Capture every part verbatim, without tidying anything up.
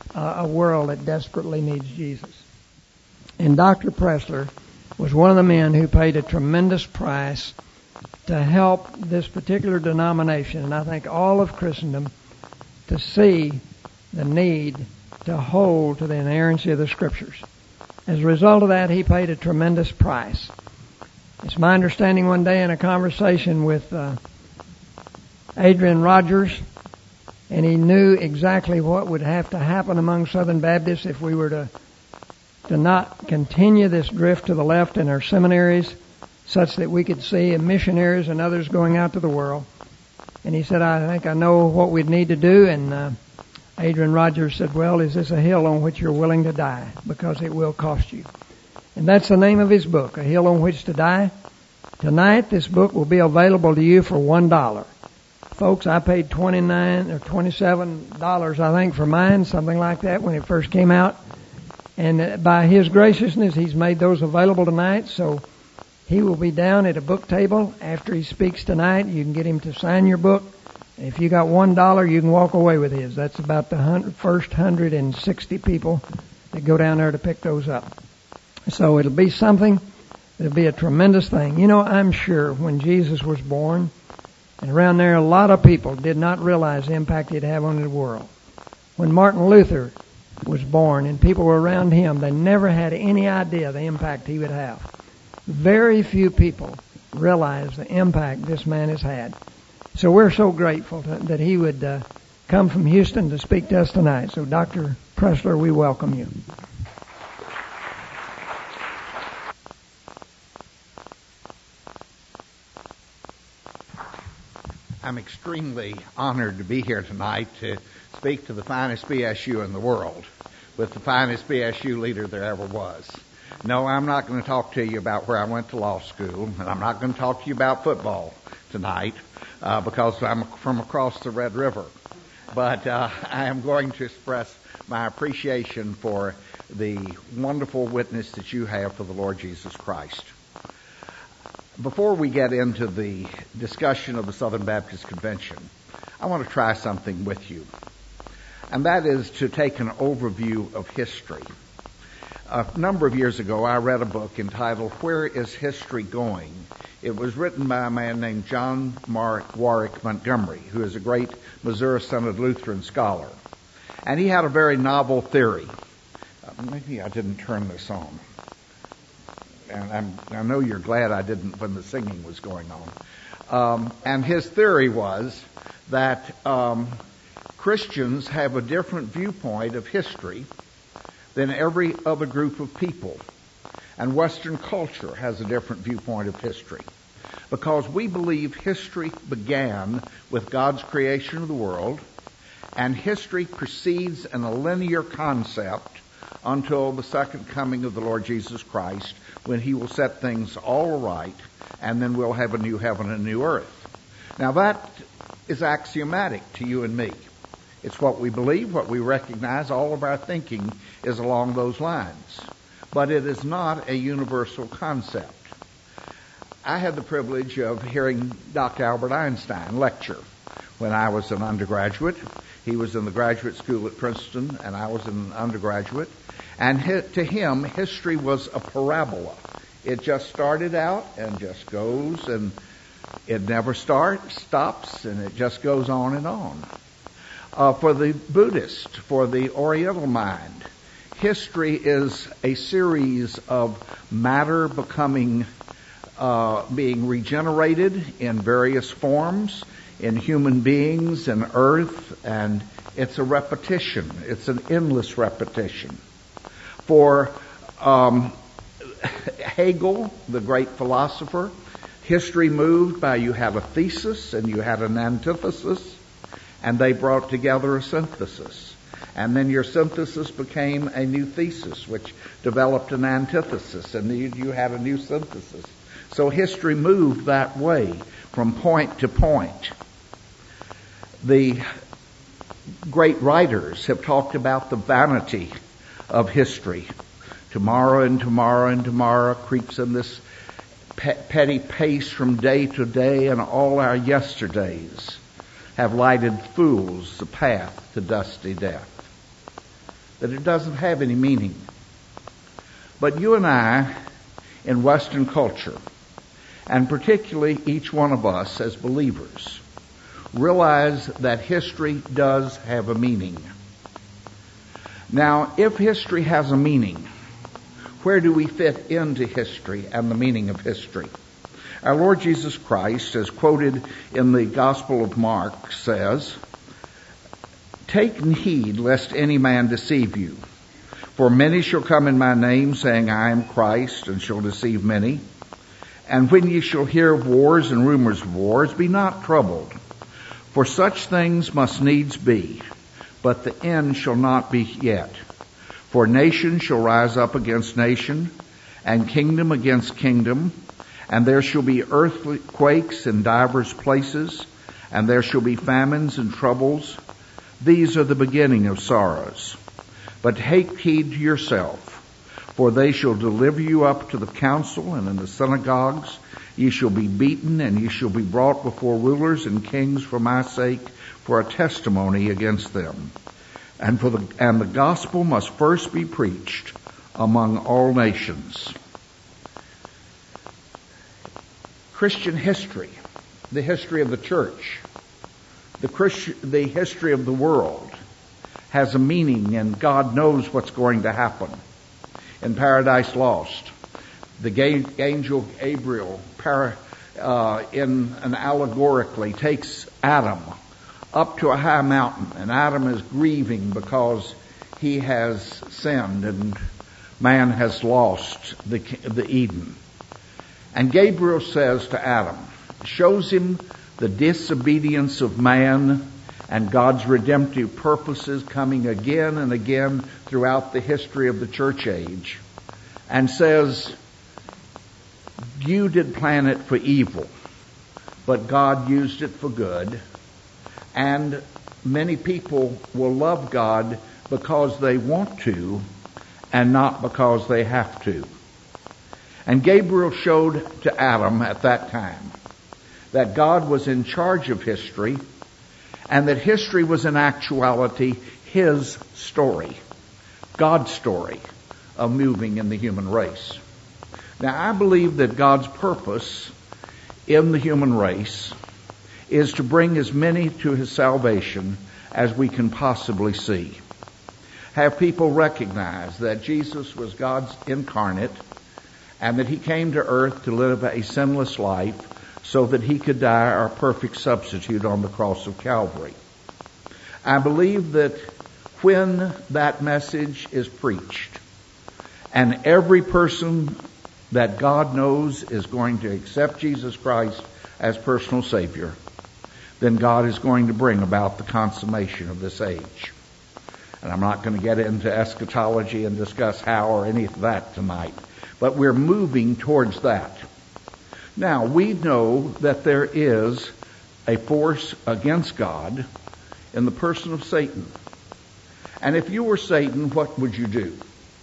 uh, a world that desperately needs Jesus. And Doctor Pressler was one of the men who paid a tremendous price to help this particular denomination, and I think all of Christendom, to see the need to hold to the inerrancy of the Scriptures. As a result of that, he paid a tremendous price. It's my understanding one day in a conversation with uh, Adrian Rogers, and he knew exactly what would have to happen among Southern Baptists if we were to to not continue this drift to the left in our seminaries, such that we could see missionaries and others going out to the world. And he said, I think I know what we'd need to do. And uh, Adrian Rogers said, well, is this a hill on which you're willing to die? Because it will cost you. And that's the name of his book, A Hill on Which to Die. Tonight, this book will be available to you for one dollar. Folks, I paid twenty-nine or twenty-seven dollars, I think, for mine, something like that, when it first came out. And by his graciousness, he's made those available tonight. So he will be down at a book table after he speaks tonight. You can get him to sign your book. If you got one dollar, you can walk away with his. That's about the hundred, first one hundred sixty people that go down there to pick those up. So it'll be something. It'll be a tremendous thing. You know, I'm sure when Jesus was born, and around there a lot of people did not realize the impact he'd have on the world. When Martin Luther was born and people were around him, they never had any idea the impact he would have. Very few people realize the impact this man has had. So we're so grateful to, that he would uh, come from Houston to speak to us tonight. So Doctor Pressler, we welcome you. I'm extremely honored to be here tonight to speak to the finest B S U in the world, with the finest B S U leader there ever was. No, I'm not going to talk to you about where I went to law school, and I'm not going to talk to you about football tonight, uh, because I'm from across the Red River. But uh, I am going to express my appreciation for the wonderful witness that you have for the Lord Jesus Christ. Before we get into the discussion of the Southern Baptist Convention, I want to try something with you. And that is to take an overview of history. A number of years ago, I read a book entitled, Where is History Going? It was written by a man named John Mark Warwick Montgomery, who is a great Missouri Synod Lutheran scholar. And he had a very novel theory. Uh, maybe I didn't turn this on. And I'm, I know you're glad I didn't when the singing was going on. Um, and his theory was that um, Christians have a different viewpoint of history than every other group of people. And Western culture has a different viewpoint of history. Because we believe history began with God's creation of the world, and history proceeds in a linear concept until the second coming of the Lord Jesus Christ, when he will set things all right, and then we'll have a new heaven and a new earth. Now that is axiomatic to you and me. It's what we believe, what we recognize. All of our thinking is along those lines. But it is not a universal concept. I had the privilege of hearing Doctor Albert Einstein lecture when I was an undergraduate. He was in the graduate school at Princeton, and I was an undergraduate. And to him, history was a parabola. It just started out and just goes, and it never starts, stops, and it just goes on and on. Uh, for the Buddhist, for the Oriental mind, history is a series of matter becoming, uh, being regenerated in various forms in human beings and earth, and it's a repetition. It's an endless repetition. For um, Hegel, the great philosopher, history moved by you had a thesis and you had an antithesis, and they brought together a synthesis. And then your synthesis became a new thesis, which developed an antithesis, and you, you had a new synthesis. So history moved that way from point to point. The great writers have talked about the vanity of history. Tomorrow and tomorrow and tomorrow creeps in this pe- petty pace from day to day, and all our yesterdays have lighted fools the path to dusty death. that it doesn't have any meaning. But you and I, in Western culture, and particularly each one of us as believers, realize that history does have a meaning. Now, if history has a meaning, where do we fit into history and the meaning of history? Our Lord Jesus Christ, as quoted in the Gospel of Mark, says, "Take heed lest any man deceive you. For many shall come in my name, saying, I am Christ, and shall deceive many. And when ye shall hear of wars and rumors of wars, be not troubled. For such things must needs be, but the end shall not be yet. For nation shall rise up against nation, and kingdom against kingdom, and there shall be earthquakes in divers places, and there shall be famines and troubles. These are the beginning of sorrows. But take heed to yourself, for they shall deliver you up to the council, and in the synagogues ye shall be beaten, and ye shall be brought before rulers and kings for my sake, for a testimony against them. And for the and the gospel must first be preached among all nations." Christian history, the history of the church, the Christian, the history of the world, has a meaning, and God knows what's going to happen. In Paradise Lost, the angel Gabriel, para, uh, in an allegorically, takes Adam up to a high mountain, and Adam is grieving because he has sinned and man has lost the, the Eden. And Gabriel says to Adam, shows him the disobedience of man and God's redemptive purposes coming again and again throughout the history of the church age, and says, you did plan it for evil, but God used it for good, and many people will love God because they want to and not because they have to. And Gabriel showed to Adam at that time that God was in charge of history, and that history was in actuality his story, God's story of moving in the human race. Now, I believe that God's purpose in the human race is to bring as many to his salvation as we can possibly see. Have people recognize that Jesus was God's incarnate, and that he came to earth to live a sinless life so that he could die our perfect substitute on the cross of Calvary. I believe that when that message is preached, and every person that God knows is going to accept Jesus Christ as personal Savior, then God is going to bring about the consummation of this age. And I'm not going to get into eschatology and discuss how or any of that tonight, but we're moving towards that. Now, we know that there is a force against God in the person of Satan. And if you were Satan, what would you do?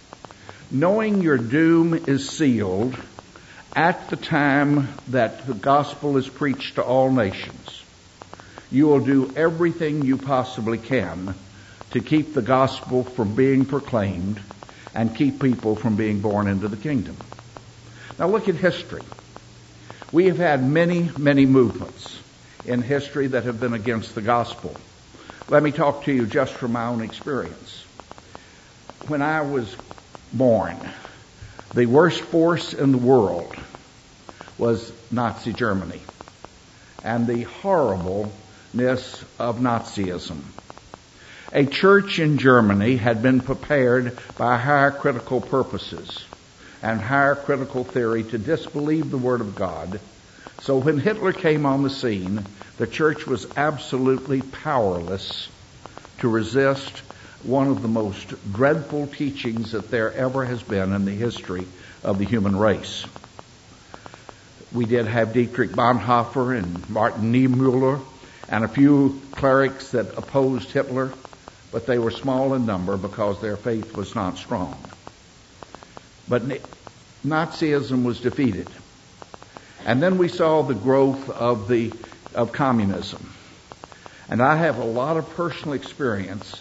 Knowing your doom is sealed at the time that the gospel is preached to all nations, you will do everything you possibly can to keep the gospel from being proclaimed and keep people from being born into the kingdom. Now look at history. We have had many, many movements in history that have been against the gospel. Let me talk to you just from my own experience. When I was born, the worst force in the world was Nazi Germany and the horribleness of Nazism. A church in Germany had been prepared by higher critical purposes and higher critical theory to disbelieve the Word of God. So when Hitler came on the scene, the church was absolutely powerless to resist one of the most dreadful teachings that there ever has been in the history of the human race. We did have Dietrich Bonhoeffer and Martin Niemöller and a few clerics that opposed Hitler, but they were small in number because their faith was not strong. But Nazism was defeated. And then we saw the growth of the of communism. And I have a lot of personal experience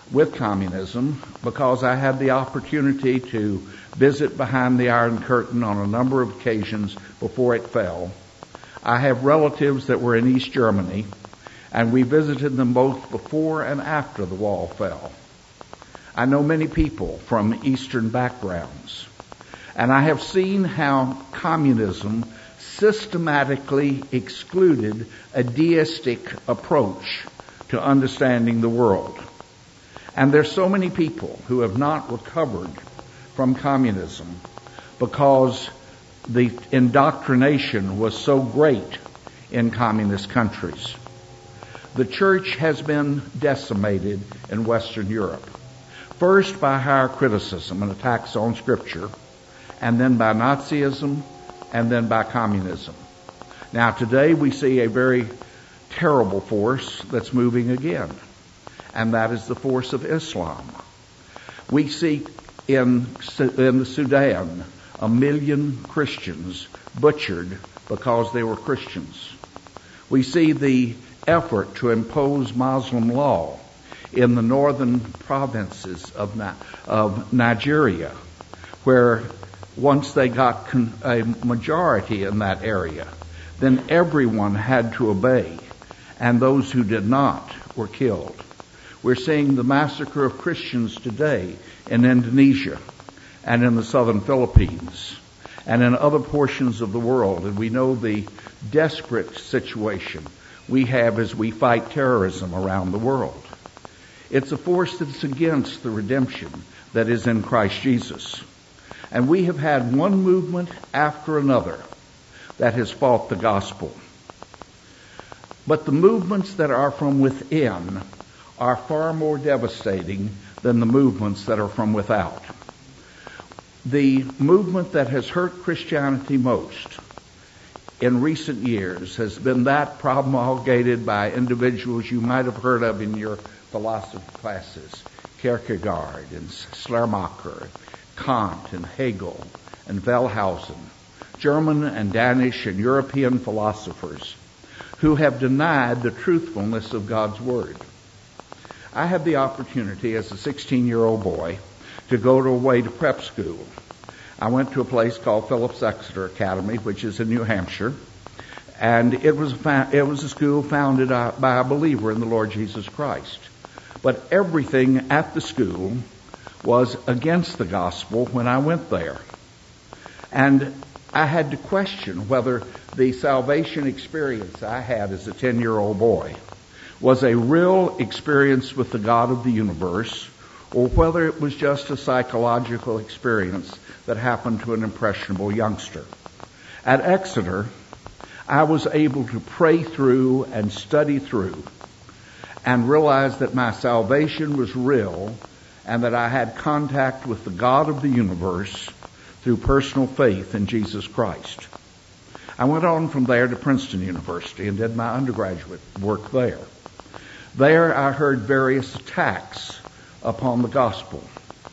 with communism because I had the opportunity to visit behind the Iron Curtain on a number of occasions before it fell. I have relatives that were in East Germany, and we visited them both before and after the wall fell. I know many people from Eastern backgrounds, and I have seen how communism systematically excluded a deistic approach to understanding the world. And there's so many people who have not recovered from communism because the indoctrination was so great in communist countries. The church has been decimated in Western Europe, first by higher criticism and attacks on Scripture, and then by Nazism, and then by communism. Now today we see a very terrible force that's moving again, and that is the force of Islam. We see in, in the Sudan a million Christians butchered because they were Christians. We see the effort to impose Muslim law in the northern provinces of, of Nigeria, where once they got con- a majority in that area, then everyone had to obey, and those who did not were killed. We're seeing the massacre of Christians today in Indonesia and in the southern Philippines and in other portions of the world, and we know the desperate situation we have as we fight terrorism around the world. It's a force that's against the redemption that is in Christ Jesus. And we have had one movement after another that has fought the gospel. But the movements that are from within are far more devastating than the movements that are from without. The movement that has hurt Christianity most in recent years has been that promulgated by individuals you might have heard of in your philosophy classes, Kierkegaard and Schleiermacher, Kant and Hegel and Wellhausen, German and Danish and European philosophers who have denied the truthfulness of God's Word. I had the opportunity as a sixteen-year-old boy to go away to prep school. I went to a place called Phillips Exeter Academy, which is in New Hampshire, and it was a, it was a school founded by a believer in the Lord Jesus Christ. But everything at the school was against the gospel when I went there. And I had to question whether the salvation experience I had as a ten-year-old boy was a real experience with the God of the universe, or whether it was just a psychological experience that happened to an impressionable youngster. At Exeter, I was able to pray through and study through and realize that my salvation was real and that I had contact with the God of the universe through personal faith in Jesus Christ. I went on from there to Princeton University and did my undergraduate work there. There I heard various attacks upon the gospel.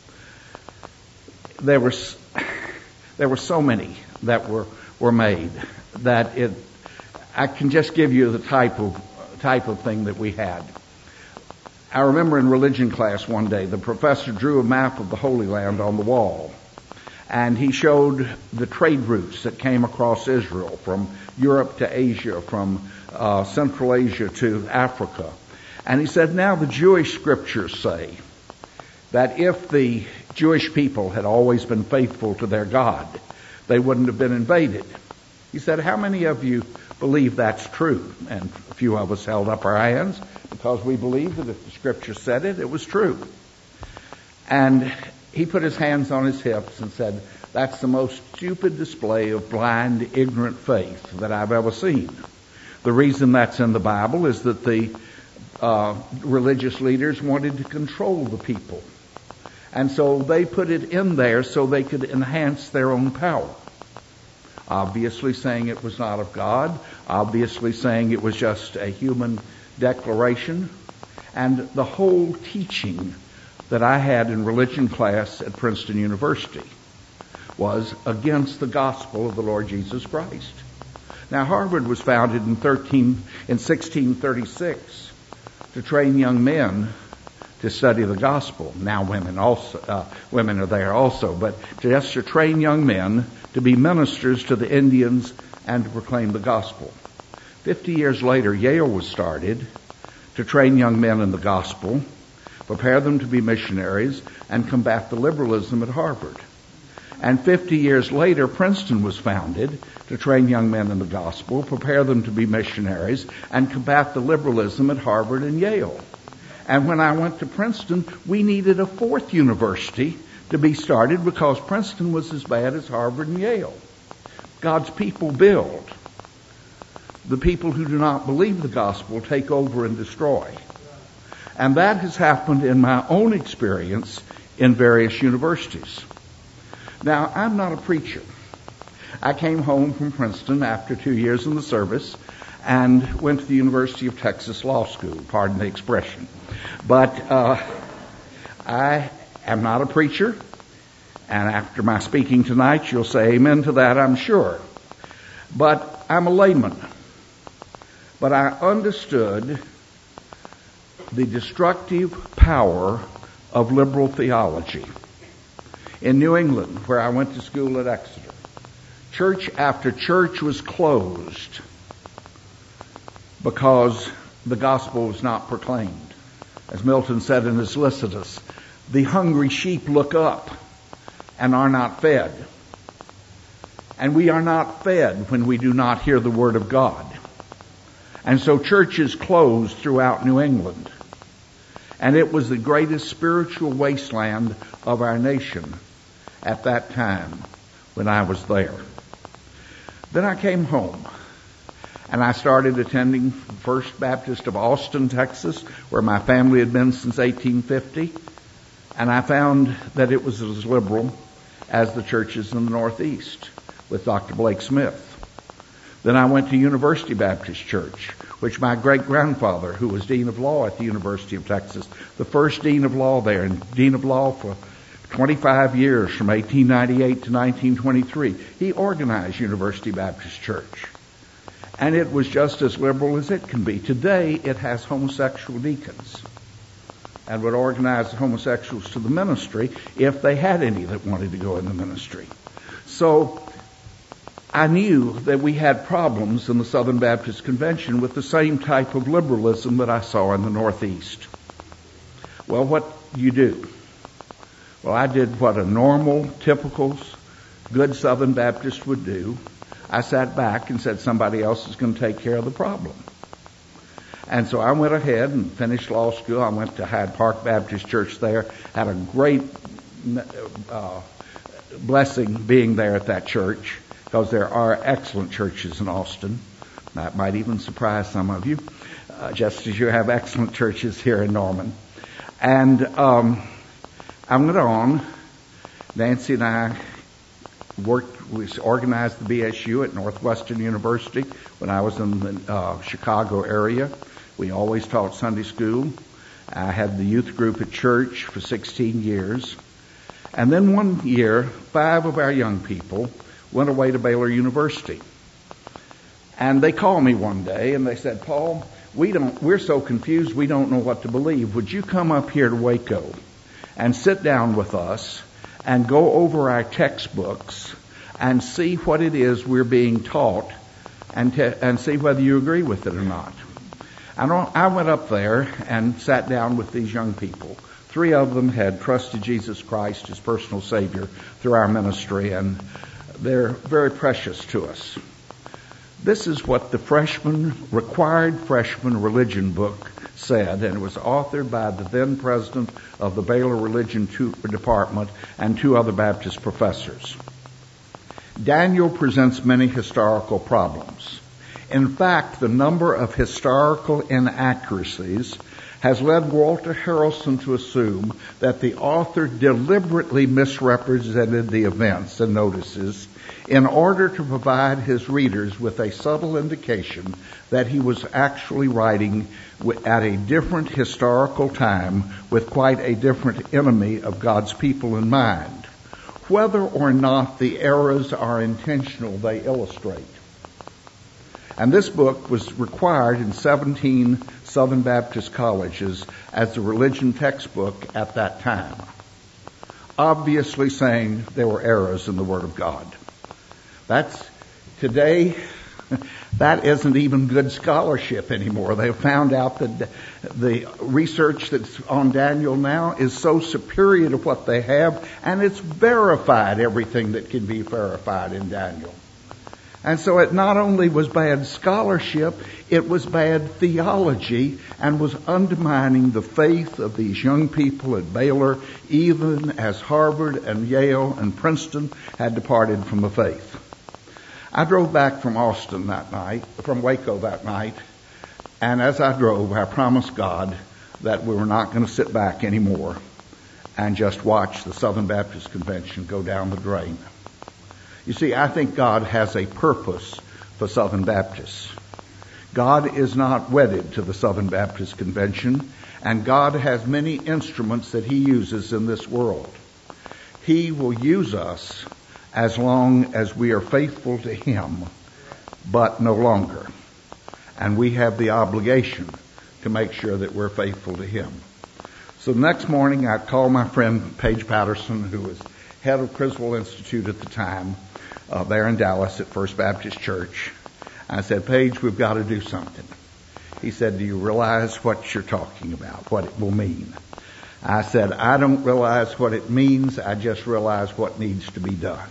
There were there were so many that were were made that it I can just give you the type of type of thing that we had. I remember in religion class one day, the professor drew a map of the Holy Land on the wall, and he showed the trade routes that came across Israel from Europe to Asia, from uh, Central Asia to Africa. And he said, now the Jewish scriptures say that if the Jewish people had always been faithful to their God, they wouldn't have been invaded. He said, how many of you believe that's true? And a few of us held up our hands because we believed that if the scripture said it, it was true. And he put his hands on his hips and said, that's the most stupid display of blind, ignorant faith that I've ever seen. The reason that's in the Bible is that the uh, religious leaders wanted to control the people. And so they put it in there so they could enhance their own power. Obviously saying it was not of God, obviously saying it was just a human declaration. And the whole teaching that I had in religion class at Princeton University was against the gospel of the Lord Jesus Christ. Now, Harvard was founded in thirteen in sixteen thirty-six to train young men to study the gospel. Now women also, uh, women are there also, but just to train young men to be ministers to the Indians and to proclaim the gospel. Fifty years later, Yale was started to train young men in the gospel, prepare them to be missionaries, and combat the liberalism at Harvard. And fifty years later, Princeton was founded to train young men in the gospel, prepare them to be missionaries, and combat the liberalism at Harvard and Yale. And when I went to Princeton, we needed a fourth university to be started because Princeton was as bad as Harvard and Yale. God's people build. The people who do not believe the gospel take over and destroy. And that has happened in my own experience in various universities. Now, I'm not a preacher. I came home from Princeton after two years in the service and went to the University of Texas Law School, pardon the expression. But uh, I am not a preacher, and after my speaking tonight, you'll say amen to that, I'm sure. But I'm a layman. But I understood the destructive power of liberal theology. In New England, where I went to school at Exeter, church after church was closed because the gospel was not proclaimed. As Milton said in his Lycidas, the hungry sheep look up and are not fed. And we are not fed when we do not hear the word of God. And so churches closed throughout New England. And it was the greatest spiritual wasteland of our nation at that time when I was there. Then I came home and I started attending First Baptist of Austin, Texas, where my family had been since eighteen fifty. And I found that it was as liberal as the churches in the Northeast with Doctor Blake Smith. Then I went to University Baptist Church, which my great-grandfather, who was Dean of Law at the University of Texas, the first Dean of Law there, and Dean of Law for twenty-five years, from eighteen ninety-eight to nineteen twenty-three, he organized University Baptist Church. And it was just as liberal as it can be. Today, it has homosexual deacons and would organize the homosexuals to the ministry if they had any that wanted to go in the ministry. So I knew that we had problems in the Southern Baptist Convention with the same type of liberalism that I saw in the Northeast. Well, what do you do? Well, I did what a normal, typical, good Southern Baptist would do. I sat back and said somebody else is going to take care of the problem. And so I went ahead and finished law school. I went to Hyde Park Baptist Church there. Had a great uh, blessing being there at that church, because there are excellent churches in Austin. That might even surprise some of you, uh, just as you have excellent churches here in Norman. And um, I went on. Nancy and I worked, we organized the B S U at Northwestern University when I was in the uh, Chicago area. We always taught Sunday school. I had the youth group at church for sixteen years. And then one year, five of our young people went away to Baylor University. And they called me one day and they said, Paul, we don't, we're so confused we don't know what to believe. Would you come up here to Waco and sit down with us and go over our textbooks and see what it is we're being taught and, te- and see whether you agree with it or not? And I went up there and sat down with these young people. Three of them had trusted Jesus Christ as personal Savior through our ministry, and they're very precious to us. This is what the freshman, required freshman religion book said, and it was authored by the then president of the Baylor Religion Department and two other Baptist professors. Daniel presents many historical problems. In fact, the number of historical inaccuracies has led Walter Harrelson to assume that the author deliberately misrepresented the events and notices in order to provide his readers with a subtle indication that he was actually writing at a different historical time with quite a different enemy of God's people in mind. Whether or not the errors are intentional, they illustrate. And this book was required in seventeen Southern Baptist colleges as the religion textbook at that time, obviously saying there were errors in the Word of God. That's today. That isn't even good scholarship anymore. They've found out that the research that's on Daniel now is so superior to what they have, and it's verified everything that can be verified in Daniel. And so it not only was bad scholarship, it was bad theology and was undermining the faith of these young people at Baylor, even as Harvard and Yale and Princeton had departed from the faith. I drove back from Austin that night, from Waco that night, and as I drove, I promised God that we were not going to sit back anymore and just watch the Southern Baptist Convention go down the drain. You see, I think God has a purpose for Southern Baptists. God is not wedded to the Southern Baptist Convention, and God has many instruments that He uses in this world. He will use us as long as we are faithful to Him, but no longer. And we have the obligation to make sure that we're faithful to Him. So the next morning, I called my friend Paige Patterson, who was head of Criswell Institute at the time, uh, there in Dallas at First Baptist Church. I said, Paige, we've got to do something. He said, do you realize what you're talking about, what it will mean? I said, I don't realize what it means. I just realize what needs to be done.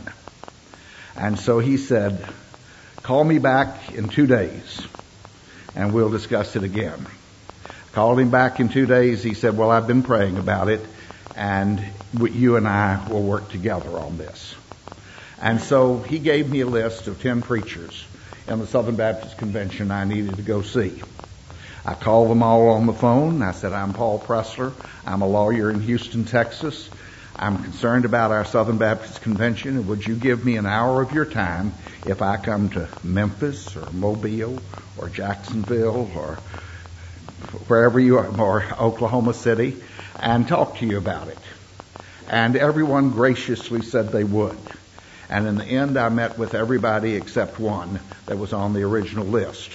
And so he said, call me back in two days and we'll discuss it again. Called him back in two days. He said, well, I've been praying about it and you and I will work together on this. And so he gave me a list of ten preachers in the Southern Baptist Convention I needed to go see. I called them all on the phone. I said, I'm Paul Pressler. I'm a lawyer in Houston, Texas. I'm concerned about our Southern Baptist Convention. And would you give me an hour of your time if I come to Memphis or Mobile or Jacksonville or wherever you are, or Oklahoma City, and talk to you about it? And everyone graciously said they would. And in the end, I met with everybody except one that was on the original list.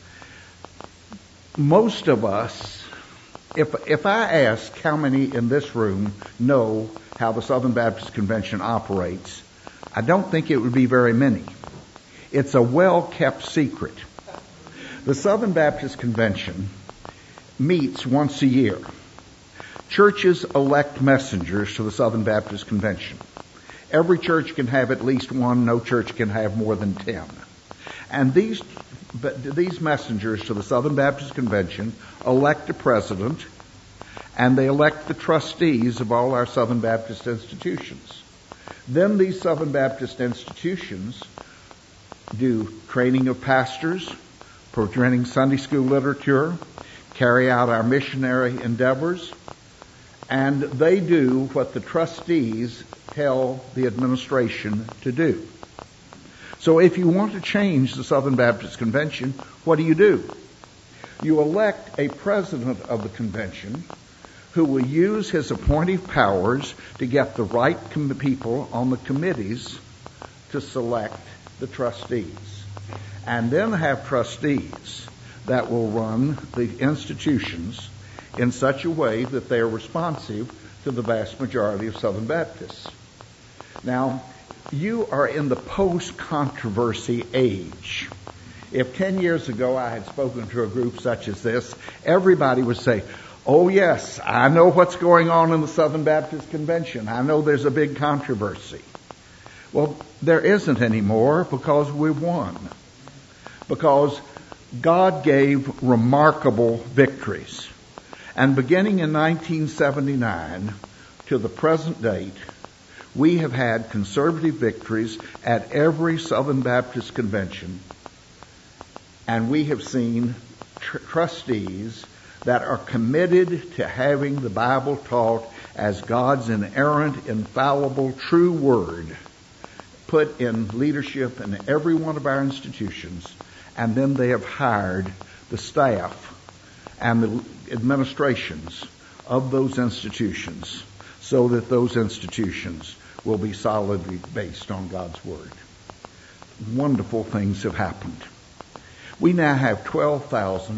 Most of us, if if I ask how many in this room know how the Southern Baptist Convention operates, I don't think it would be very many. It's a well-kept secret. The Southern Baptist Convention meets once a year. Churches elect messengers to the Southern Baptist Convention. Every church can have at least one. No church can have more than ten. And these But these messengers to the Southern Baptist Convention elect a president, and they elect the trustees of all our Southern Baptist institutions. Then these Southern Baptist institutions do training of pastors, presenting Sunday school literature, carry out our missionary endeavors, and they do what the trustees tell the administration to do. So if you want to change the Southern Baptist Convention, what do you do? You elect a president of the convention who will use his appointive powers to get the right com- people on the committees to select the trustees. And then have trustees that will run the institutions in such a way that they are responsive to the vast majority of Southern Baptists. Now, you are in the post-controversy age. If ten years ago I had spoken to a group such as this, everybody would say, oh yes, I know what's going on in the Southern Baptist Convention. I know there's a big controversy. Well, there isn't anymore because we won. Because God gave remarkable victories. And beginning in nineteen seventy-nine to the present date, we have had conservative victories at every Southern Baptist Convention, and we have seen tr- trustees that are committed to having the Bible taught as God's inerrant, infallible, true word put in leadership in every one of our institutions, and then they have hired the staff and the administrations of those institutions so that those institutions will be solidly based on God's Word. Wonderful things have happened. We now have twelve thousand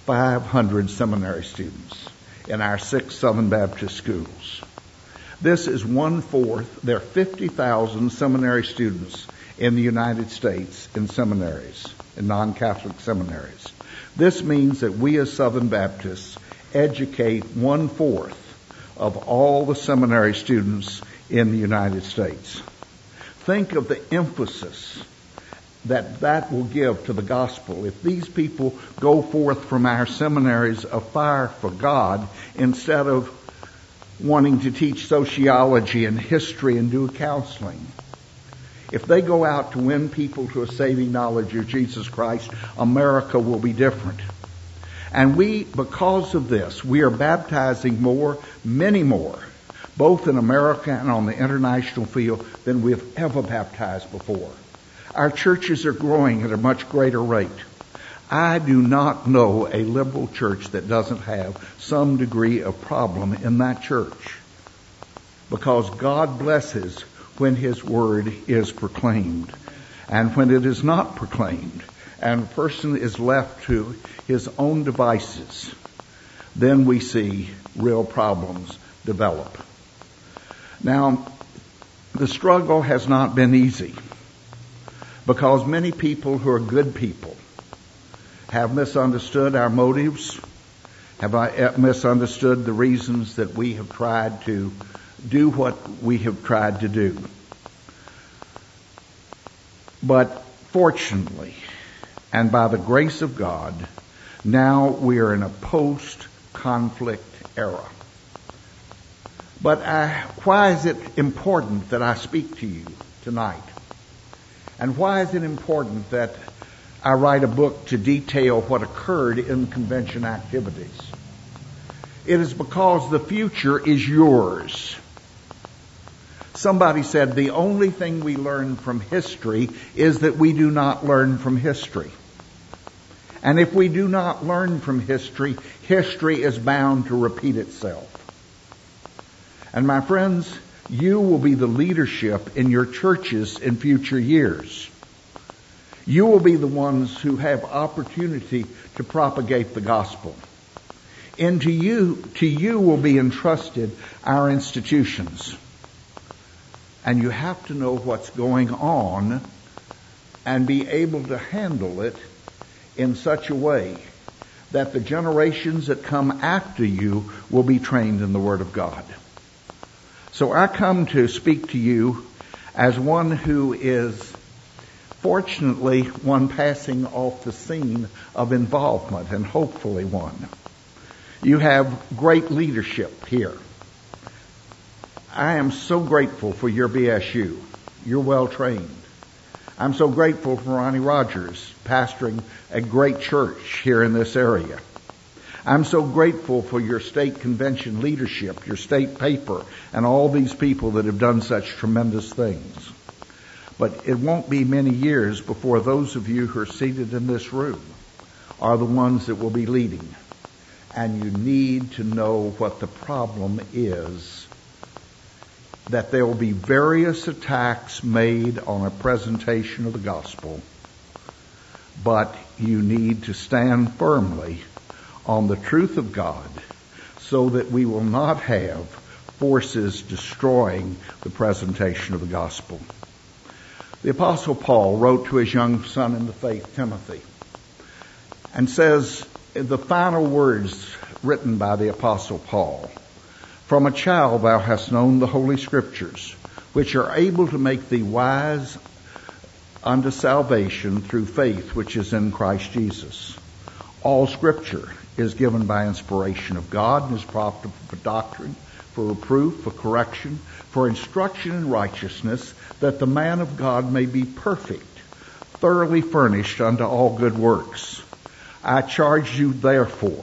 five hundred seminary students in our six Southern Baptist schools. This is one-fourth. There are fifty thousand seminary students in the United States in seminaries, in non-Catholic seminaries. This means that we as Southern Baptists educate one-fourth of all the seminary students in the United States. Think of the emphasis that that will give to the gospel. If these people go forth from our seminaries afire for God instead of wanting to teach sociology and history and do counseling, if they go out to win people to a saving knowledge of Jesus Christ, America will be different. And we, because of this, we are baptizing more, many more, both in America and on the international field than we have ever baptized before. Our churches are growing at a much greater rate. I do not know a liberal church that doesn't have some degree of problem in that church, because God blesses when His word is proclaimed. And when it is not proclaimed, and a person is left to his own devices, then we see real problems develop. Now, the struggle has not been easy, because many people who are good people have misunderstood our motives, have misunderstood the reasons that we have tried to do what we have tried to do. But fortunately, and by the grace of God, now we are in a post-conflict era. But I, why is it important that I speak to you tonight? And why is it important that I write a book to detail what occurred in convention activities? It is because the future is yours. Somebody said the only thing we learn from history is that we do not learn from history. And if we do not learn from history, history is bound to repeat itself. And my friends, you will be the leadership in your churches in future years. You will be the ones who have opportunity to propagate the gospel. And to you, to you will be entrusted our institutions. And you have to know what's going on and be able to handle it in such a way that the generations that come after you will be trained in the Word of God. So I come to speak to you as one who is, fortunately, one passing off the scene of involvement, and hopefully one. You have great leadership here. I am so grateful for your B S U. You're well trained. I'm so grateful for Ronnie Rogers pastoring a great church here in this area. I'm so grateful for your state convention leadership, your state paper, and all these people that have done such tremendous things. But it won't be many years before those of you who are seated in this room are the ones that will be leading. And you need to know what the problem is. That there will be various attacks made on a presentation of the gospel, but you need to stand firmly on the truth of God so that we will not have forces destroying the presentation of the gospel. The Apostle Paul wrote to his young son in the faith, Timothy, and says the final words written by the Apostle Paul, "From a child thou hast known the Holy Scriptures, which are able to make thee wise unto salvation through faith which is in Christ Jesus. All Scripture is given by inspiration of God and is profitable for doctrine, for reproof, for correction, for instruction in righteousness, that the man of God may be perfect, thoroughly furnished unto all good works. I charge you therefore,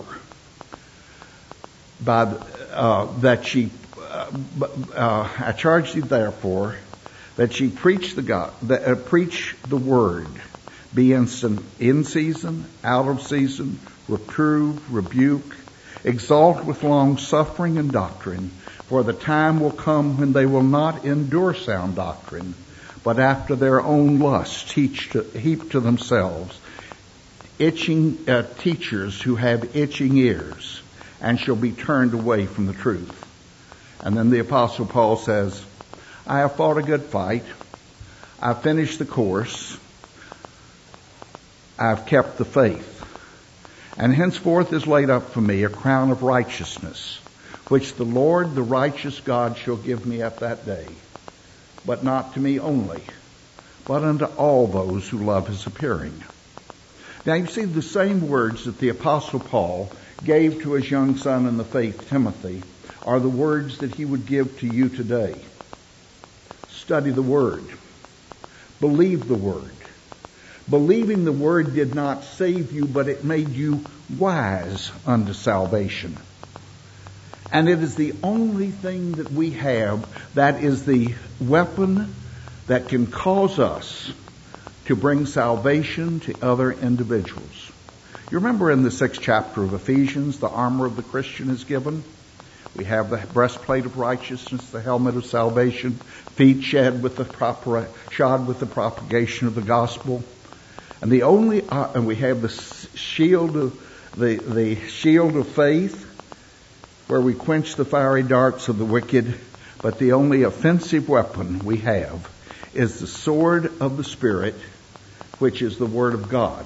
by the, uh, that ye, uh, uh, I charge you therefore, that ye preach the God, that, uh, preach the word, be instant, in season, out of season, reprove, rebuke, exalt with long suffering and doctrine. For the time will come when they will not endure sound doctrine, but after their own lusts teach to, heap to themselves itching uh, teachers who have itching ears and shall be turned away from the truth. And then the Apostle Paul says, I have fought a good fight. I've finished the course. I've kept the faith. And henceforth is laid up for me a crown of righteousness, which the Lord, the righteous God, shall give me at that day. But not to me only, but unto all those who love his appearing. Now you see, the same words that the Apostle Paul gave to his young son in the faith, Timothy, are the words that he would give to you today. Study the Word. Believe the Word. Believing the Word did not save you, but it made you wise unto salvation. And it is the only thing that we have that is the weapon that can cause us to bring salvation to other individuals. You remember in the sixth chapter of Ephesians, the armor of the Christian is given. We have the breastplate of righteousness, the helmet of salvation, feet shed with the proper, shod with the propagation of the gospel. And the only, uh, and we have the shield of the the shield of faith, where we quench the fiery darts of the wicked. But the only offensive weapon we have is the sword of the Spirit, which is the Word of God.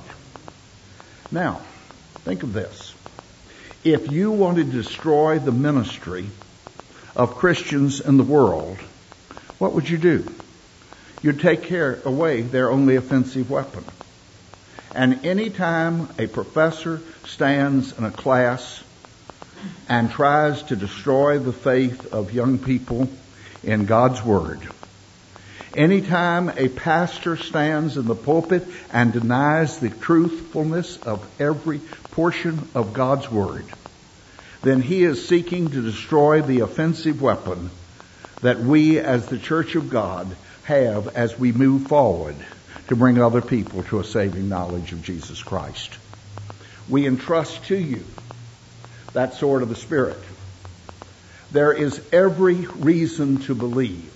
Now, think of this. If you wanted to destroy the ministry of Christians in the world, what would you do? You'd take care away their only offensive weapon. And any time a professor stands in a class and tries to destroy the faith of young people in God's Word, anytime a pastor stands in the pulpit and denies the truthfulness of every portion of God's Word, then he is seeking to destroy the offensive weapon that we as the Church of God have as we move forward to bring other people to a saving knowledge of Jesus Christ. We entrust to you that sword of the Spirit. There is every reason to believe,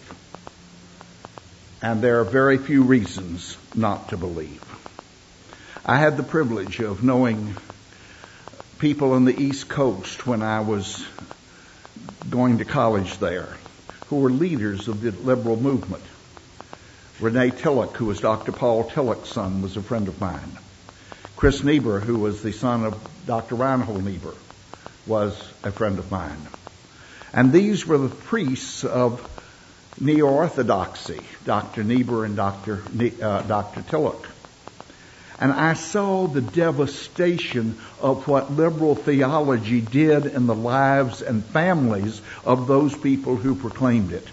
and there are very few reasons not to believe. I had the privilege of knowing people on the East Coast when I was going to college there who were leaders of the liberal movement. Renee Tillich, who was Doctor Paul Tillich's son, was a friend of mine. Chris Niebuhr, who was the son of Doctor Reinhold Niebuhr, was a friend of mine. And these were the priests of Neo-Orthodoxy, Doctor Niebuhr and Doctor Uh, Doctor Tillich. And I saw the devastation of what liberal theology did in the lives and families of those people who proclaimed it.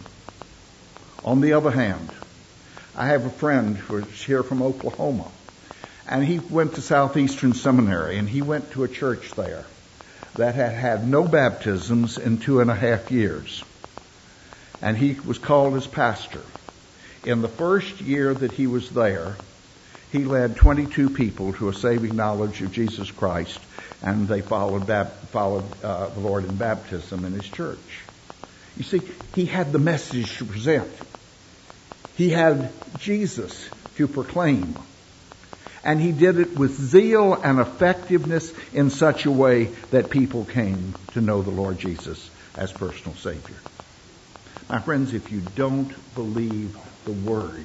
On the other hand, I have a friend who's here from Oklahoma, and he went to Southeastern Seminary, and he went to a church there that had had no baptisms in two and a half years. And he was called as pastor. In the first year that he was there, he led twenty-two people to a saving knowledge of Jesus Christ, and they followed bap- followed uh, the Lord in baptism in his church. You see, he had the message to present. He had Jesus to proclaim. And he did it with zeal and effectiveness in such a way that people came to know the Lord Jesus as personal Savior. My friends, if you don't believe the Word,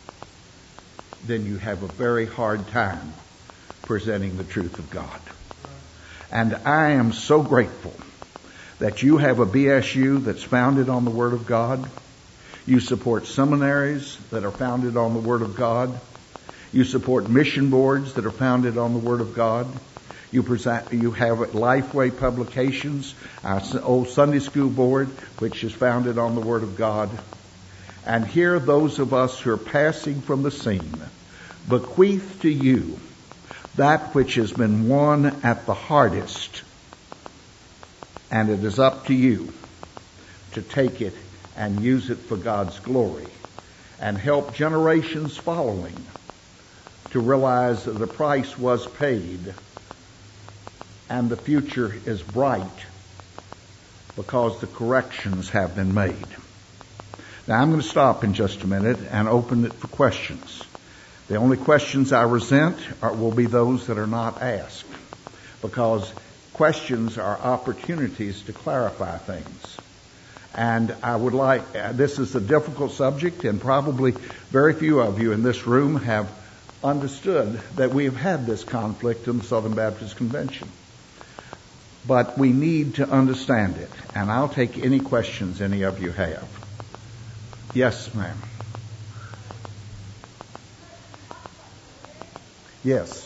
then you have a very hard time presenting the truth of God. And I am so grateful that you have a B S U that's founded on the Word of God. You support seminaries that are founded on the Word of God. You support mission boards that are founded on the Word of God. You present, you have Lifeway Publications, our old Sunday school board, which is founded on the Word of God. And here those of us who are passing from the scene bequeath to you that which has been won at the hardest. And it is up to you to take it and use it for God's glory and help generations following to realize that the price was paid and the future is bright because the corrections have been made. Now I'm going to stop in just a minute and open it for questions. The only questions I resent are, will be those that are not asked, because questions are opportunities to clarify things. And I would like, this is a difficult subject, and probably very few of you in this room have understood that we have had this conflict in the Southern Baptist Convention. But we need to understand it, and I'll take any questions any of you have. Yes, ma'am. Yes.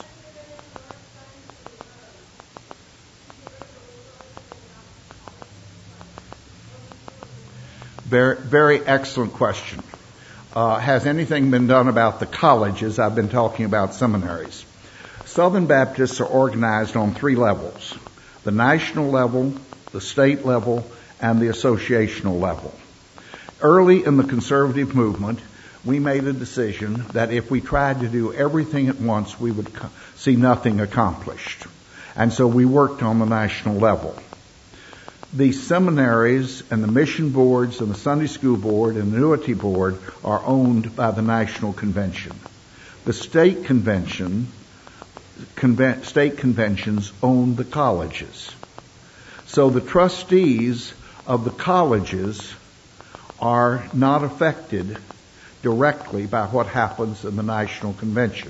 Very, very excellent question. Uh, has anything been done about the colleges? I've been talking about seminaries. Southern Baptists are organized on three levels: the national level, the state level, and the associational level. Early in the conservative movement, we made a decision that if we tried to do everything at once, we would co- see nothing accomplished. And so we worked on the national level. The seminaries and the mission boards and the Sunday school board and the annuity board are owned by the National Convention. The state convention, conven- state conventions own the colleges. So the trustees of the colleges are not affected directly by what happens in the National Convention.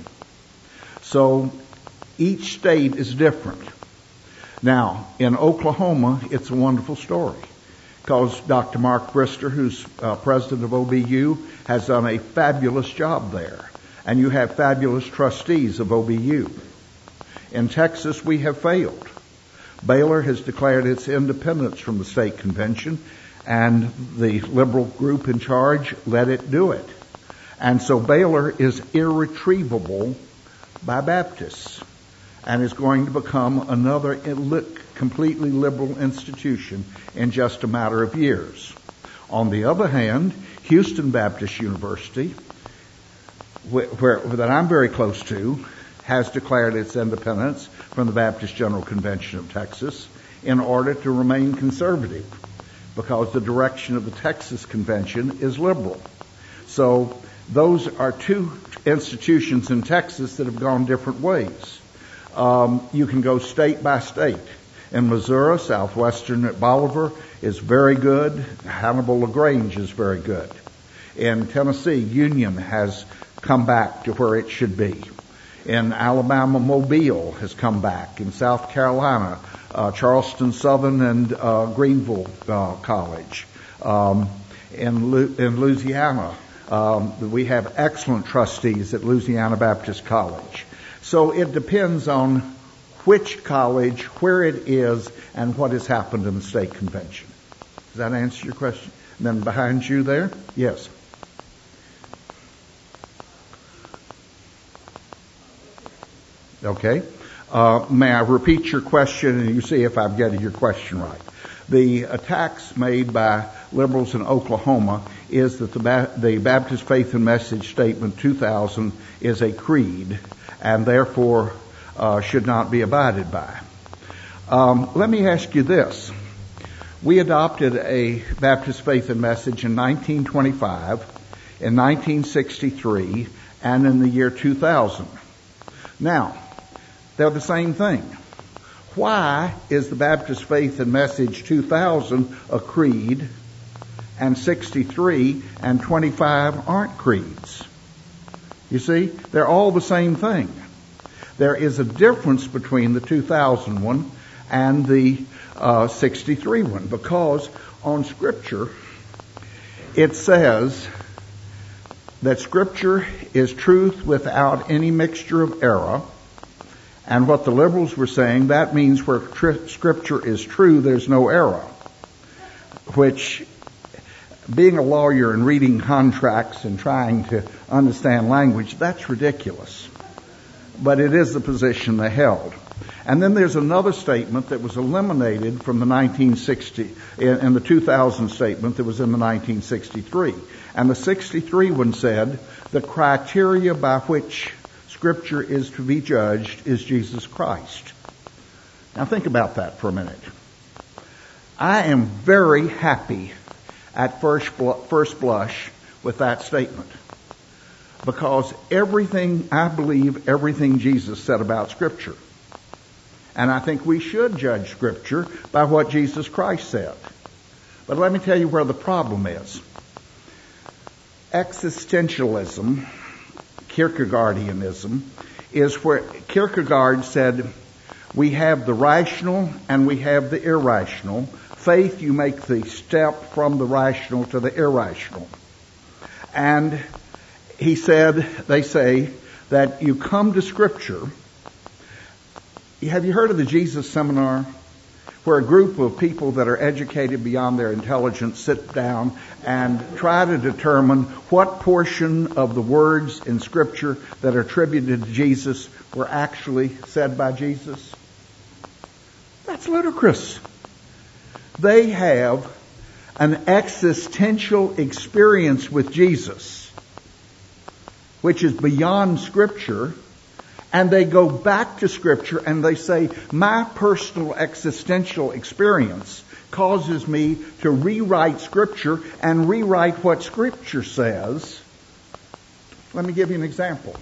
So each state is different. Now, in Oklahoma, it's a wonderful story, because Doctor Mark Brister, who's uh, president of O B U, has done a fabulous job there. And you have fabulous trustees of O B U. In Texas, we have failed. Baylor has declared its independence from the state convention, and the liberal group in charge let it do it. And so Baylor is irretrievable by Baptists, and is going to become another completely liberal institution in just a matter of years. On the other hand, Houston Baptist University, where, where, that I'm very close to, has declared its independence from the Baptist General Convention of Texas in order to remain conservative, because the direction of the Texas Convention is liberal. So those are two institutions in Texas that have gone different ways. Um, you can go state by state. In Missouri, Southwestern at Bolivar is very good. Hannibal LaGrange is very good. In Tennessee, Union has come back to where it should be. In Alabama, Mobile has come back. In South Carolina, uh, Charleston Southern and uh, Greenville uh, College. Um, in, Lu- in Louisiana, um, we have excellent trustees at Louisiana Baptist College. So it depends on which college, where it is, and what has happened in the state convention. Does that answer your question? And then behind you there? Yes. Okay. Uh, may I repeat your question, and you see if I've getting your question right. The attacks made by liberals in Oklahoma is that the, ba- the Baptist Faith and Message Statement two thousand is a creed, and therefore uh, should not be abided by. Um, let me ask you this. We adopted a Baptist Faith and Message in nineteen twenty-five, in nineteen sixty-three, and in the year two thousand. Now, they're the same thing. Why is the Baptist Faith and Message two thousand a creed, and sixty-three and twenty-five aren't creeds? You see, they're all the same thing. There is a difference between the two thousand one and the uh, sixty-three one, because on Scripture it says that Scripture is truth without any mixture of error. And what the liberals were saying, that means where tr- Scripture is true, there's no error. Which, being a lawyer and reading contracts and trying to understand language, that's ridiculous. But it is the position they held. And then there's another statement that was eliminated from the nineteen sixty, in, in the two thousand statement that was in the nineteen sixty-three. And the sixty-three one said, the criteria by which Scripture is to be judged is Jesus Christ. Now think about that for a minute. I am very happy at first bl- first blush with that statement. because everything, I believe everything Jesus said about Scripture. And I think we should judge Scripture by what Jesus Christ said. But let me tell you where the problem is. Existentialism, Kierkegaardianism, is where Kierkegaard said, we have the rational and we have the irrational. Faith, you make the step from the rational to the irrational. And he said, they say, that you come to Scripture. Have you heard of the Jesus Seminar? Where a group of people that are educated beyond their intelligence sit down and try to determine what portion of the words in Scripture that are attributed to Jesus were actually said by Jesus. That's ludicrous. They have an existential experience with Jesus, which is beyond Scripture, and they go back to Scripture and they say, my personal existential experience causes me to rewrite Scripture and rewrite what Scripture says. Let me give you an example.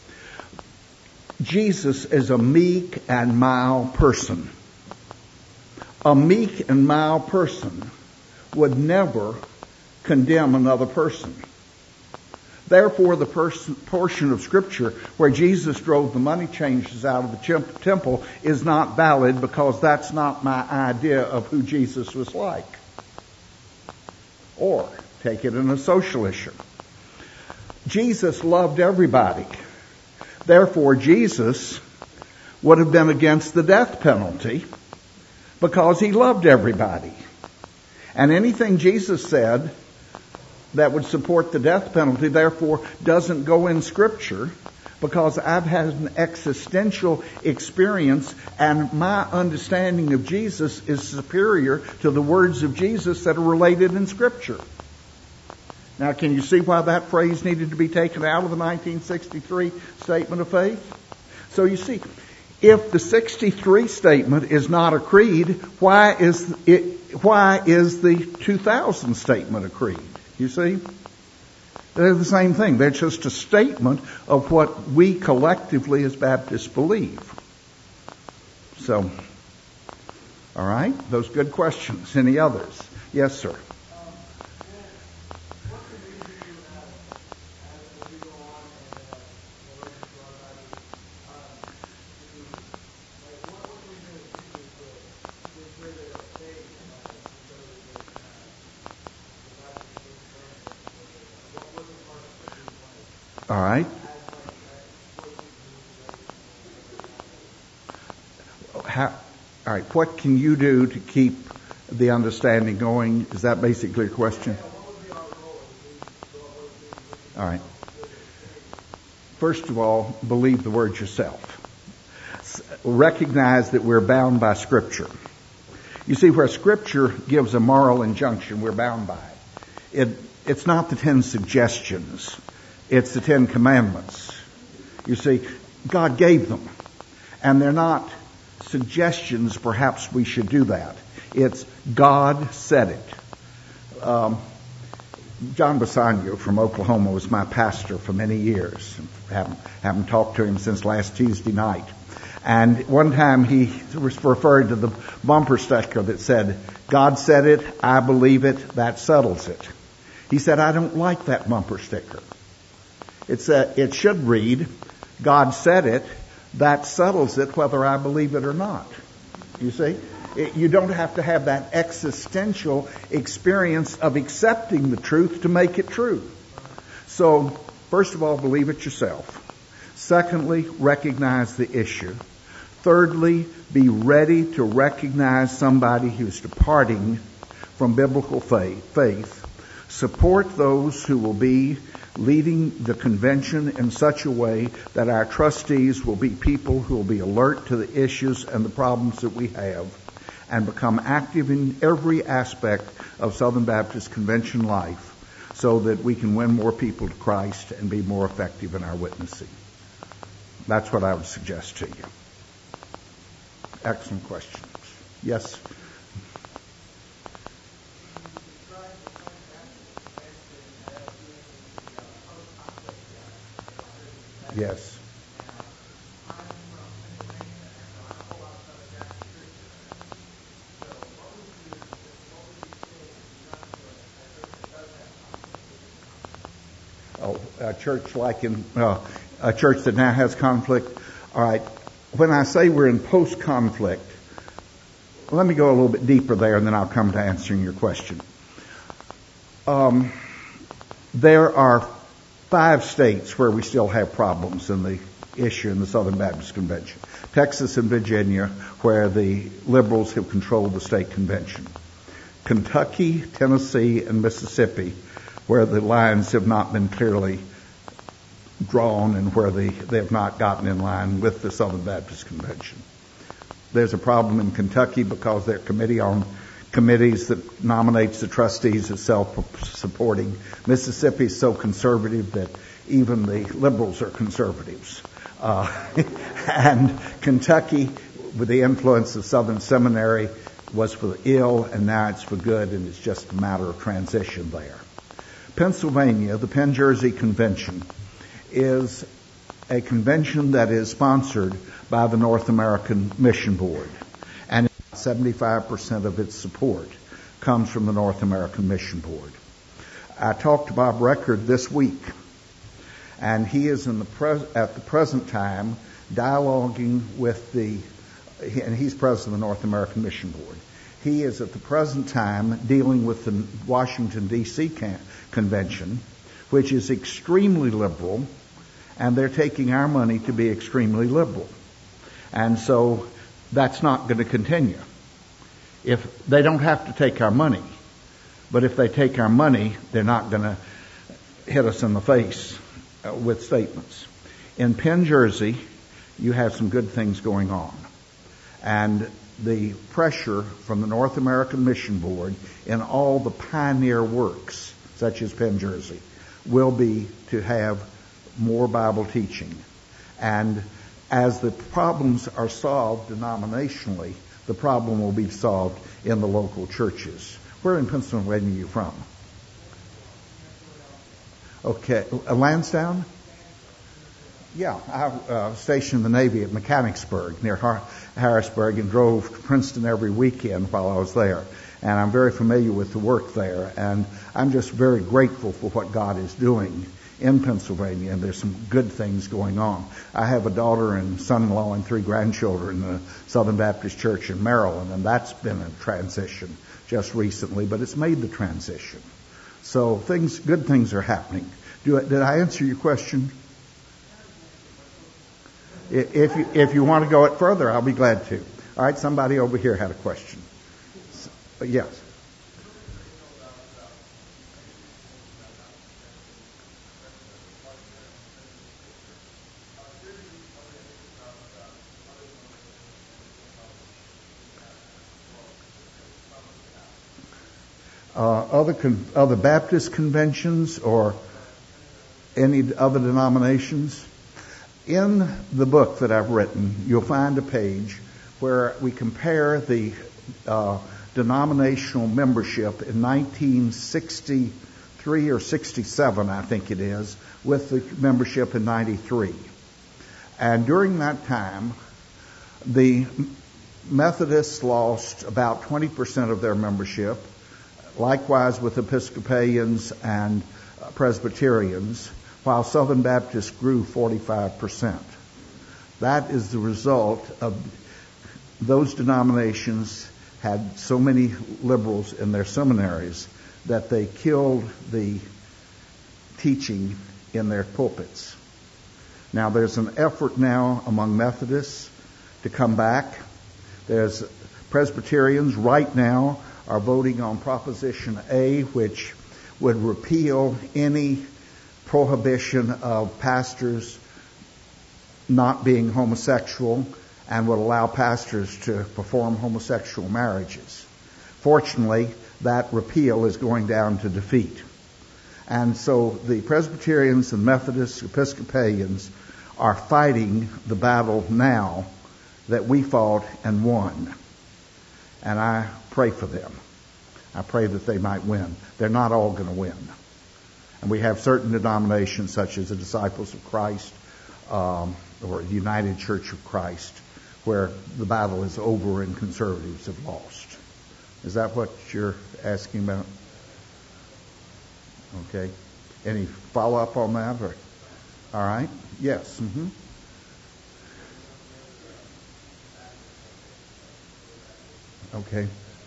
Jesus is a meek and mild person. A meek and mild person would never condemn another person. Therefore, the person, portion of Scripture where Jesus drove the money changers out of the temple is not valid, because that's not my idea of who Jesus was like. Or, take it in a social issue. Jesus loved everybody. Therefore, Jesus would have been against the death penalty because he loved everybody. And anything Jesus said that would support the death penalty, therefore, doesn't go in Scripture, because I've had an existential experience and my understanding of Jesus is superior to the words of Jesus that are related in Scripture. Now, can you see why that phrase needed to be taken out of the nineteen sixty-three Statement of Faith? So you see, if the sixty-three statement is not a creed, why is it, why is the two thousand statement a creed? You see? They're the same thing. They're just a statement of what we collectively as Baptists believe. So, all right, those good questions. Any others? Yes, sir. All right. How, all right. What can you do to keep the understanding going? Is that basically your question? All right. First of all, believe the word yourself. Recognize that we're bound by Scripture. You see, where Scripture gives a moral injunction, we're bound by it. It it's not the ten suggestions. It's the Ten Commandments. You see, God gave them. And they're not suggestions, perhaps we should do that. It's God said it. Um, John Bassanio from Oklahoma was my pastor for many years. Haven't, haven't talked to him since last Tuesday night. And one time he was referred to the bumper sticker that said, God said it, I believe it, that settles it. He said, I don't like that bumper sticker. It's a, it should read, God said it, that settles it whether I believe it or not. You see? It, you don't have to have that existential experience of accepting the truth to make it true. So, first of all, believe it yourself. Secondly, recognize the issue. Thirdly, be ready to recognize somebody who's departing from biblical faith. faith. Support those who will be leading the convention in such a way that our trustees will be people who will be alert to the issues and the problems that we have and become active in every aspect of Southern Baptist Convention life so that we can win more people to Christ and be more effective in our witnessing. That's what I would suggest to you. Excellent questions. Yes? Yes. Oh, a church like in uh, a church that now has conflict. All right. When I say we're in post-conflict, let me go a little bit deeper there, and then I'll come to answering your question. Um, there are five states where we still have problems in the issue in the Southern Baptist Convention. Texas and Virginia, where the liberals have controlled the state convention. Kentucky, Tennessee, and Mississippi, where the lines have not been clearly drawn and where they, they have not gotten in line with the Southern Baptist Convention. There's a problem in Kentucky because their committee on committees that nominates the trustees is self-supporting. Mississippi is so conservative that even the liberals are conservatives. Uh, and Kentucky, with the influence of Southern Seminary, was for ill, and now it's for good, and it's just a matter of transition there. Pennsylvania, the Penn Jersey Convention, is a convention that is sponsored by the North American Mission Board. And seventy-five percent of its support comes from the North American Mission Board. I talked to Bob Record this week, and he is in the pres- at the present time dialoguing with the, and he's president of the North American Mission Board. He is at the present time dealing with the Washington, D C can- convention, which is extremely liberal, and they're taking our money to be extremely liberal. And so that's not going to continue. If they don't have to take our money, but if they take our money, they're not going to hit us in the face uh, with statements. In Penn Jersey, you have some good things going on. And the pressure from the North American Mission Board in all the pioneer works, such as Penn Jersey, will be to have more Bible teaching. And as the problems are solved denominationally, the problem will be solved in the local churches. Where in Pennsylvania are you from? Okay, uh, Lansdowne? Yeah, I uh, stationed in the Navy at Mechanicsburg near Har- Harrisburg and drove to Princeton every weekend while I was there. And I'm very familiar with the work there. And I'm just very grateful for what God is doing in Pennsylvania. And there's some good things going on. I have a daughter and son-in-law and three grandchildren in the Southern Baptist Church in Maryland. And that's been a transition just recently, but it's made the transition. So things, good things are happening. Do I, did I answer your question? If you, if you want to go it further, I'll be glad to. All right, somebody over here had a question. So, yes. Uh, other con- other Baptist conventions or any other denominations? In the book that I've written, you'll find a page where we compare the uh, denominational membership in nineteen sixty-three or sixty-seven, I think it is, with the membership in ninety-three. And during that time, the Methodists lost about twenty percent of their membership, likewise with Episcopalians and uh, Presbyterians, while Southern Baptists grew forty-five percent. That is the result of those denominations had so many liberals in their seminaries that they killed the teaching in their pulpits. Now there's an effort now among Methodists to come back. There's Presbyterians right now are voting on Proposition A, which would repeal any prohibition of pastors not being homosexual and would allow pastors to perform homosexual marriages. Fortunately, that repeal is going down to defeat. And so the Presbyterians and Methodists, Episcopalians are fighting the battle now that we fought and won. And I pray for them. I pray that they might win. They're not all going to win. And we have certain denominations such as the Disciples of Christ, um, or the United Church of Christ, where the battle is over and conservatives have lost. Is that what you're asking about? Okay. Any follow-up on that? Or, all right. Yes. Mm-hmm. Okay.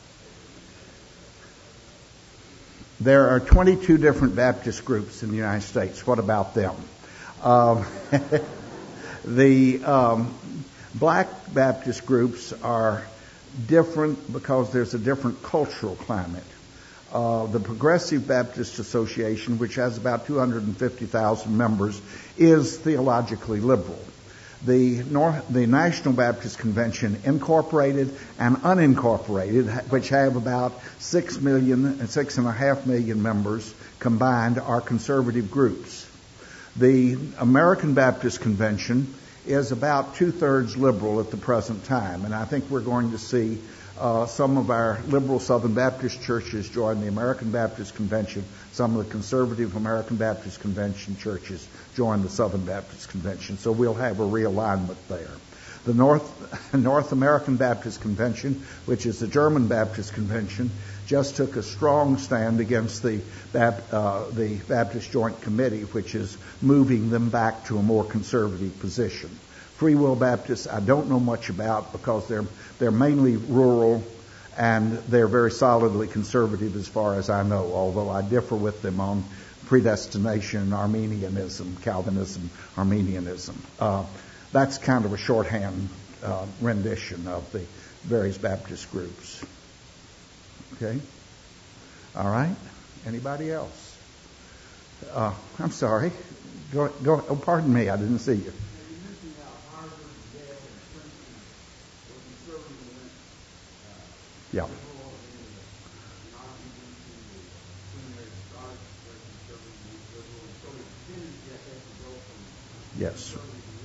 There are twenty-two different Baptist groups in the United States. What about them? Um, the um, black Baptist groups are different because there's a different cultural climate. Uh, the Progressive Baptist Association, which has about two hundred fifty thousand members, is theologically liberal. The, North, the National Baptist Convention, incorporated and unincorporated, which have about six million, six and a half million members combined, are conservative groups. The American Baptist Convention is about two-thirds liberal at the present time, and I think we're going to see uh, some of our liberal Southern Baptist churches join the American Baptist Convention. Some of the conservative American Baptist Convention churches join the Southern Baptist Convention. So we'll have a realignment there. The North, North American Baptist Convention, which is the German Baptist Convention, just took a strong stand against the, uh, the Baptist Joint Committee, which is moving them back to a more conservative position. Free Will Baptists, I don't know much about because they're they're mainly rural and they're very solidly conservative as far as I know, although I differ with them on predestination, Arminianism, Calvinism, Arminianism. Uh, that's kind of a shorthand uh, rendition of the various Baptist groups. Okay? All right? Anybody else? Uh, I'm sorry. Go, go, oh, pardon me, I didn't see you. Yeah. Yes.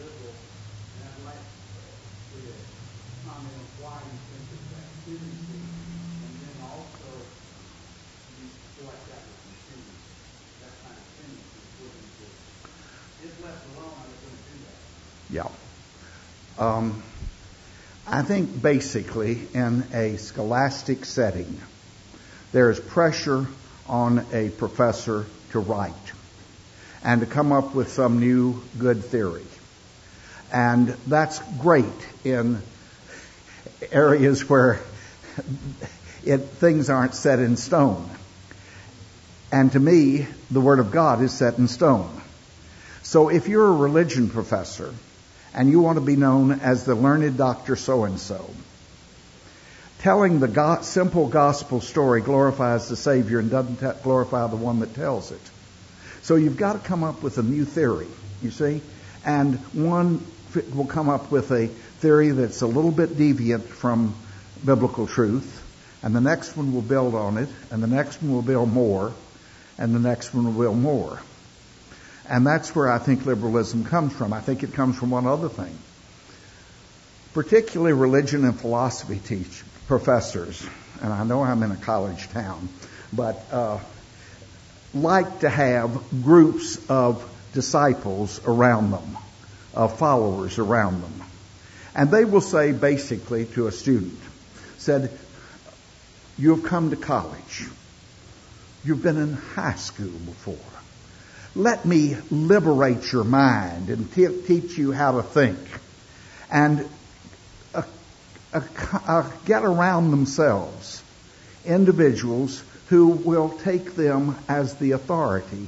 Yeah. Um, I think basically in a scholastic setting, there is pressure on a professor to write and to come up with some new good theory. And that's great in areas where it, things aren't set in stone. And to me, the Word of God is set in stone. So if you're a religion professor and you want to be known as the learned Doctor So-and-so, telling the go- simple gospel story glorifies the Savior and doesn't t- glorify the one that tells it. So you've got to come up with a new theory, you see? And one f- will come up with a theory that's a little bit deviant from biblical truth, and the next one will build on it, and the next one will build more, and the next one will build more. And that's where I think liberalism comes from. I think it comes from one other thing. Particularly religion and philosophy teach professors, and I know I'm in a college town, but uh, like to have groups of disciples around them, of followers around them. And they will say basically to a student, said, you have come to college. You've been in high school before. Let me liberate your mind and te- teach you how to think. And uh, uh, uh, get around themselves individuals who will take them as the authority,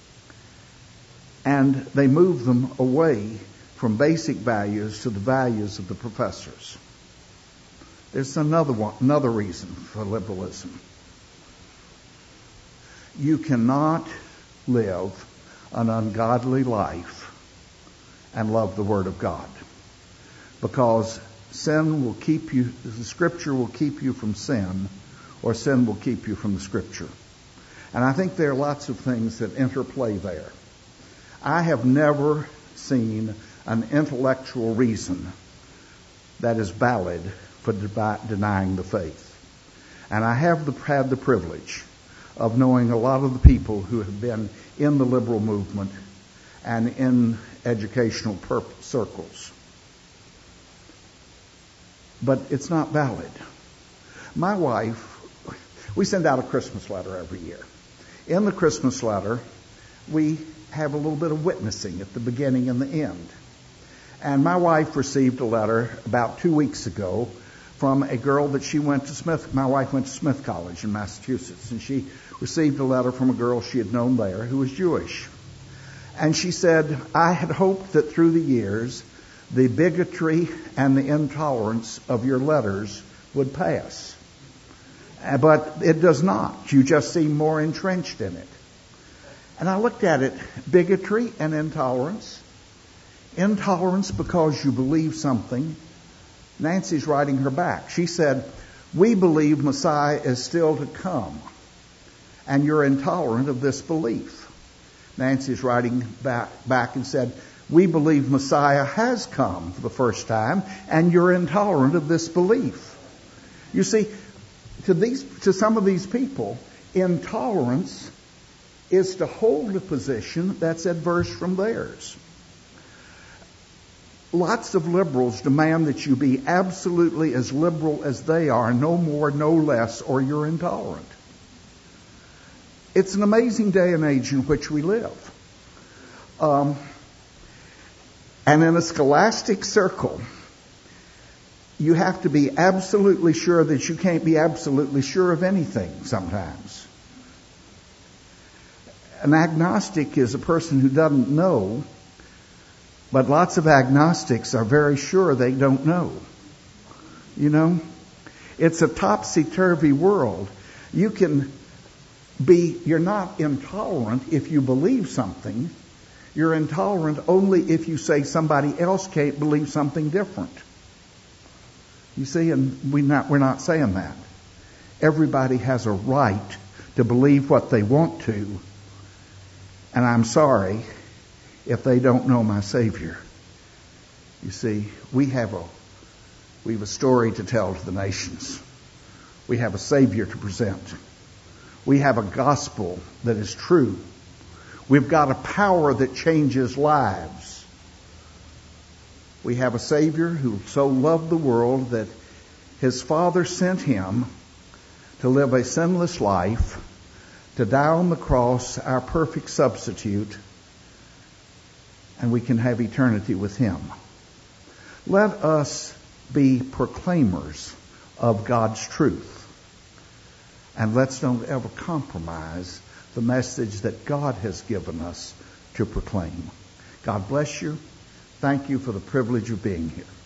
and they move them away from basic values to the values of the professors. There's another one, another reason for liberalism. You cannot live an ungodly life and love the Word of God, because sin will keep you, the Scripture will keep you from sin, or sin will keep you from the Scripture. And I think there are lots of things that interplay there. I have never seen an intellectual reason that is valid for de- denying the faith. And I have the, had the privilege of knowing a lot of the people who have been in the liberal movement and in educational pur- circles. But it's not valid. My wife, we send out a Christmas letter every year. In the Christmas letter, we have a little bit of witnessing at the beginning and the end. And my wife received a letter about two weeks ago from a girl that she went to Smith. My wife went to Smith College in Massachusetts, and she received a letter from a girl she had known there who was Jewish. And she said, I had hoped that through the years, the bigotry and the intolerance of your letters would pass. But it does not. You just seem more entrenched in it. And I looked at it, bigotry and intolerance. Intolerance because you believe something. Nancy's writing her back. She said, we believe Messiah is still to come, and you're intolerant of this belief. Nancy's writing back, back and said, we believe Messiah has come for the first time, and you're intolerant of this belief. You see, to these, to some of these people, intolerance is to hold a position that's adverse from theirs. Lots of liberals demand that you be absolutely as liberal as they are, no more, no less, or you're intolerant. It's an amazing day and age in which we live. Um, and in a scholastic circle, you have to be absolutely sure that you can't be absolutely sure of anything sometimes. An agnostic is a person who doesn't know, but lots of agnostics are very sure they don't know. You know? It's a topsy-turvy world. You can be, you're not intolerant if you believe something. You're intolerant only if you say somebody else can't believe something different. You see, and we not, we're not saying that. Everybody has a right to believe what they want to. And I'm sorry if they don't know my Savior. You see, we have a we have a story to tell to the nations. We have a Savior to present. We have a gospel that is true. We've got a power that changes lives. We have a Savior who so loved the world that his Father sent him to live a sinless life, to die on the cross, our perfect substitute, and we can have eternity with him. Let us be proclaimers of God's truth. And let's don't ever compromise the message that God has given us to proclaim. God bless you. Thank you for the privilege of being here.